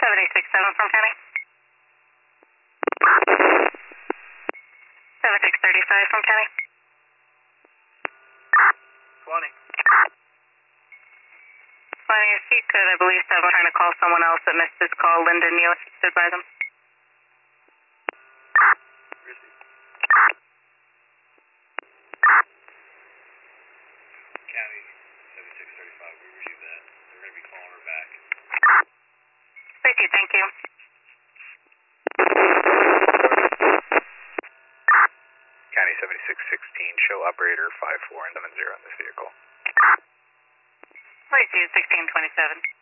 787 from County. 7635 from County. 20. 20, if you could, I believe so. I'm trying to call someone else that missed his call. Lyndon, you assisted by them. County 7635, we reviewed that. They're going to be calling her back. Thank you. County 7616, show operator 54 and 70 in this vehicle. 1627.